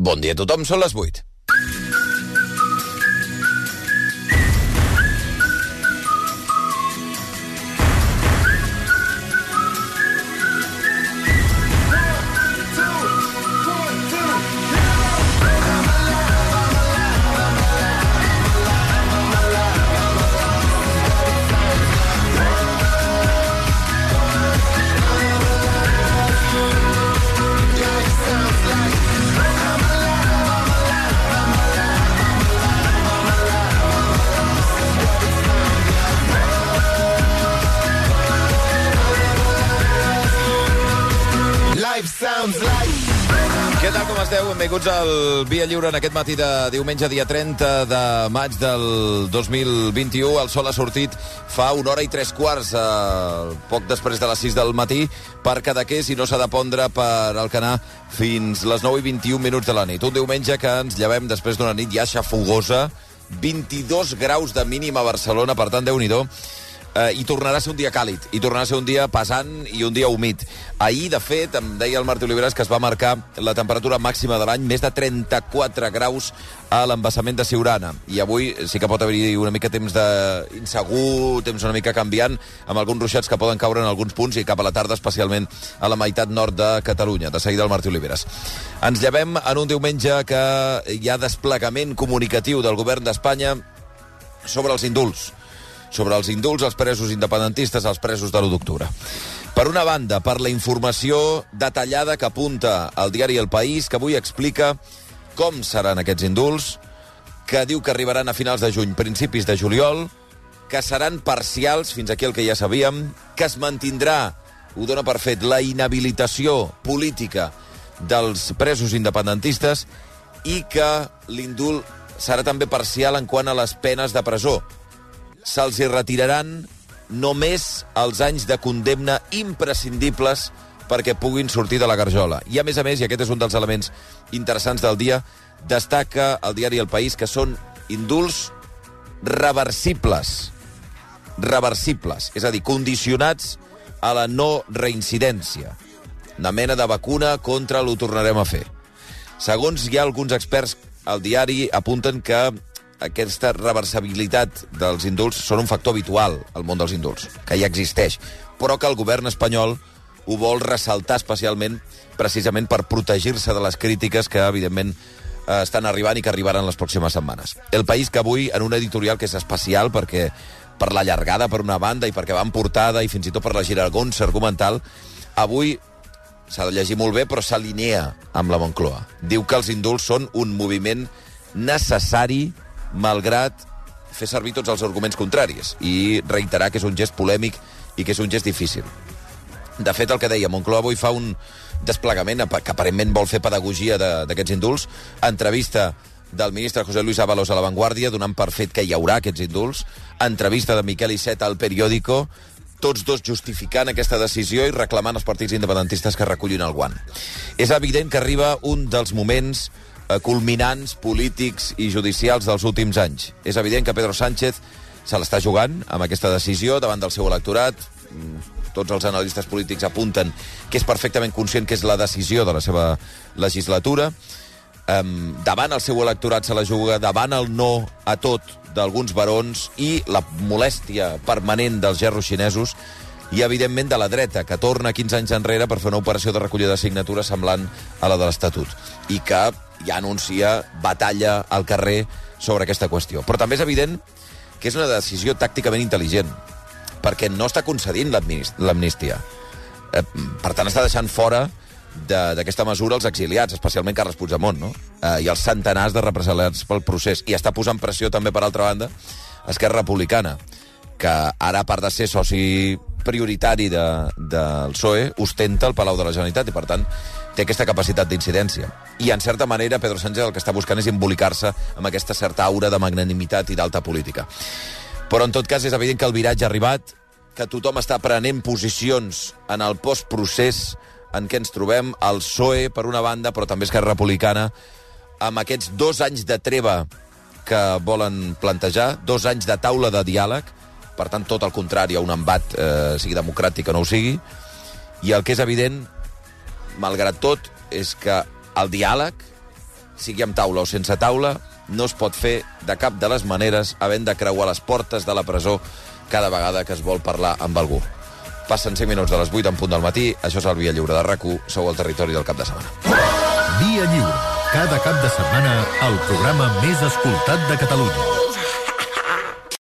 Bon dia a tothom, són les 8. Què tal, com esteu? Benvinguts al Via Lliure en aquest matí de diumenge, dia 30 de maig del 2021. El sol ha sortit fa 1 hora i 3 quarts, poc després de les 6 del matí, per Cadaqués, i no s'ha de pondre per Alcanar fins les 9 i 21 minuts de la nit. Un diumenge que ens llevem després d'una nit ja xafogosa, 22 graus de mínim a Barcelona, per tant, Déu-n'hi-do. I tornarà a ser un dia càlid, i tornarà a ser un dia pesant i un dia humit. Ahir, de fet, em deia el Martí Oliveres que es va marcar la temperatura màxima de l'any, més de 34 graus a l'embassament de Siurana. I avui sí que pot haver-hi una mica temps d'insegur, temps una mica canviant, amb alguns ruixats que poden caure en alguns punts, i cap a la tarda, especialment a la meitat nord de Catalunya. De seguida el Martí Oliveres. Ens llevem en un diumenge que hi ha desplegament comunicatiu del govern d'Espanya sobre els indults. Sobre els indults, els presos independentistes, els presos de l'1 d'octubre. Per una banda, per la informació detallada que apunta al diari El País, que avui explica com seran aquests indults, que diu que arribaran a finals de juny, principis de juliol, que seran parcials, fins aquí el que ja sabíem, que es mantindrà, ho dona per fet, la inhabilitació política dels presos independentistes, i que l'indult serà també parcial en quant a les penes de presó. Se'ls hi retiraran només els anys de condemna imprescindibles perquè puguin sortir de la garjola. I, a més, i aquest és un dels elements interessants del dia, destaca el diari El País que són indults reversibles. Reversibles, és a dir, condicionats a la no reincidència. Una mena de vacuna contra l'ho tornarem a fer. Segons hi ha alguns experts al diari, apunten que aquesta reversibilitat dels indults són un factor habitual al món dels indults, que ja existeix, però que el govern espanyol ho vol ressaltar especialment, precisament per protegir-se de les crítiques que, evidentment, estan arribant i que arribaran les pròximes setmanes. El País, que avui, en un editorial que és especial, perquè per la llargada, per una banda, i perquè va en portada, i fins i tot per la giragonsa argumental, avui s'ha de llegir molt bé, però s'alinea amb la Moncloa. Diu que els indults són un moviment necessari, malgrat fer servir tots els arguments contraris, i reiterar que és un gest polèmic i que és un gest difícil. De fet, el que deia, Moncloa avui fa un desplegament que aparentment vol fer pedagogia d'aquests indults, entrevista del ministre José Luis Ábalos a La Vanguardia, donant per fet que hi haurà aquests indults, entrevista de Miquel Iceta al Periódico, tots dos justificant aquesta decisió i reclamant als partits independentistes que recullin el guant. És evident que arriba un dels moments culminants polítics i judicials dels últims anys. És evident que Pedro Sánchez se l'està jugant amb aquesta decisió davant del seu electorat. Tots els analistes polítics apunten que és perfectament conscient que és la decisió de la seva legislatura. Davant el seu electorat se la juga, davant el no a tot d'alguns barons i la molèstia permanent dels gerros xinesos, i, evidentment, de la dreta, que torna 15 anys enrere per fer una operació de recollida de signatures semblant a la de l'Estatut, i que ja anuncia batalla al carrer sobre aquesta qüestió. Però també és evident que és una decisió tàcticament intel·ligent, perquè no està concedint l'amnistia. Per tant, està deixant fora d'aquesta mesura els exiliats, especialment Carles Puigdemont, no? I els centenars de represaliats pel procés. I està posant pressió també, per altra banda, Esquerra Republicana, que ara, a part de ser soci prioritari del PSOE, ostenta el Palau de la Generalitat i, per tant, té aquesta capacitat d'incidència. I, en certa manera, Pedro Sánchez el que està buscant és embolicar-se amb aquesta certa aura de magnanimitat i d'alta política. Però, en tot cas, és evident que el viratge ha arribat, que tothom està prenent posicions en el postprocés en què ens trobem, el PSOE, per una banda, però també Esquerra Republicana, amb aquests 2 anys de treva que volen plantejar, 2 anys de taula de diàleg, per tant, tot el contrari a un embat, sigui democràtic o no ho sigui, i el que és evident, malgrat tot, és que el diàleg sigui amb taula o sense taula, no es pot fer de cap de les maneres havent de creuar les portes de la presó cada vegada que es vol parlar amb algú. Passen 5 minuts de les 8 en punt del matí, això és el Via Lliure de RAC1, sou al territori del cap de setmana. Via Lliure, cada cap de setmana, el programa més escoltat de Catalunya.